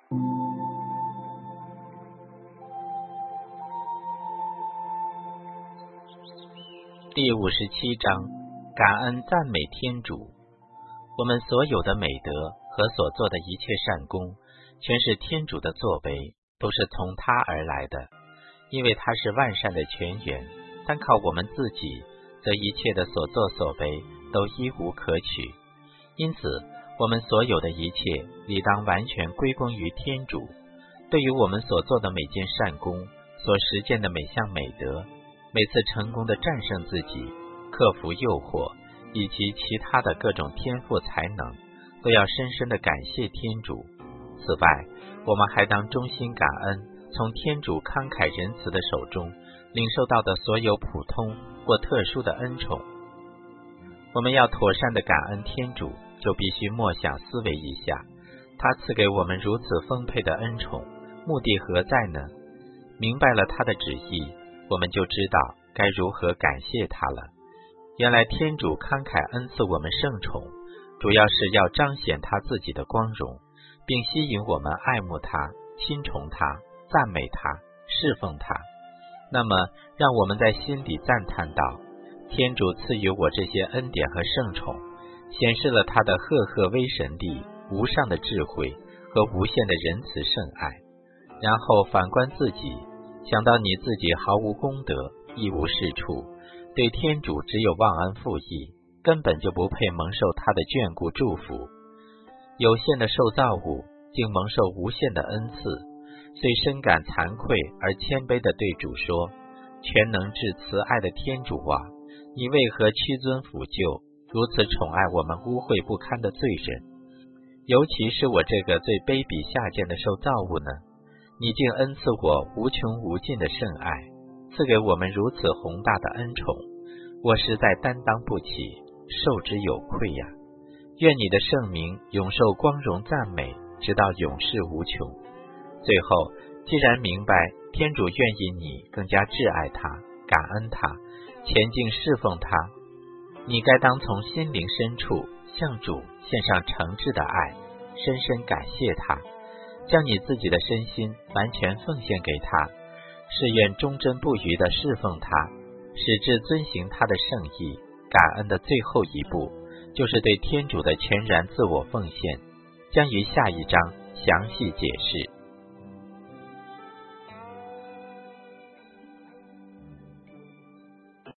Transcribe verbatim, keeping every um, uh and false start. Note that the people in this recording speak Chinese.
第五十七章，感恩赞美天主。我们所有的美德和所做的一切善功，全是天主的作为，都是从他而来的，因为他是万善的泉源。单靠我们自己，则一切的所作所为都一无可取。因此，我们所有的一切理当完全归功于天主。对于我们所做的每件善功，所实践的每项美德，每次成功的战胜自己，克服诱惑，以及其他的各种天赋才能，都要深深地感谢天主。此外，我们还当衷心感恩从天主慷慨仁慈的手中领受到的所有普通或特殊的恩宠。我们要妥善地感恩天主，就必须默想思维一下，他赐给我们如此丰沛的恩宠，目的何在呢？明白了他的旨意，我们就知道该如何感谢他了。原来天主慷慨恩赐我们圣宠，主要是要彰显他自己的光荣，并吸引我们爱慕他、亲崇他、赞美他、侍奉他。那么让我们在心里赞叹道，天主赐予我这些恩典和圣宠，显示了他的赫赫威神力、无上的智慧和无限的仁慈圣爱。然后反观自己，想到你自己毫无功德，一无是处，对天主只有忘恩负义，根本就不配蒙受他的眷顾祝福。有限的受造物竟蒙受无限的恩赐，遂深感惭愧而谦卑地对主说，全能至慈爱的天主啊，你为何屈尊俯就，如此宠爱我们污秽不堪的罪人？尤其是我这个最卑鄙下贱的受造物呢？你竟恩赐我无穷无尽的圣爱，赐给我们如此宏大的恩宠，我实在担当不起，受之有愧呀！愿你的圣名永受光荣赞美，直到永世无穷。最后，既然明白天主愿意你更加挚爱他、感恩他、前进侍奉他，你该当从心灵深处向主献上诚挚的爱，深深感谢他，将你自己的身心完全奉献给他，誓愿忠贞不渝地侍奉他，使至遵行他的圣意。感恩的最后一步，就是对天主的全然自我奉献，将于下一章详细解释。